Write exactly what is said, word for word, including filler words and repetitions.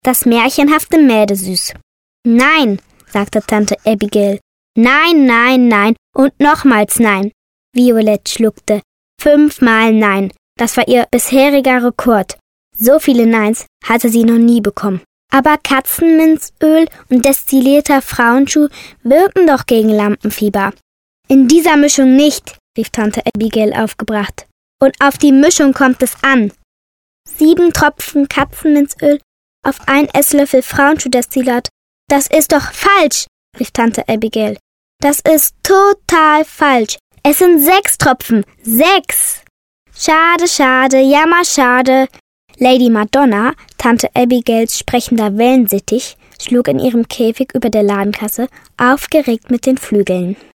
das märchenhafte Mädesüß. Nein, sagte Tante Abigail. Nein, nein, nein und nochmals nein. Violett schluckte. Fünfmal nein. Das war ihr bisheriger Rekord. So viele Neins hatte sie noch nie bekommen. Aber Katzenminzöl und destillierter Frauenschuh wirken doch gegen Lampenfieber. In dieser Mischung nicht, rief Tante Abigail aufgebracht. Und auf die Mischung kommt es an. Sieben Tropfen Katzenminzöl auf ein Esslöffel Frauenschuhdestillat. Das ist doch falsch, rief Tante Abigail. Das ist total falsch. Es sind sechs Tropfen. Sechs! Schade, schade, jammerschade. Lady Madonna, Tante Abigails sprechender Wellensittich, schlug in ihrem Käfig über der Ladenkasse aufgeregt mit den Flügeln.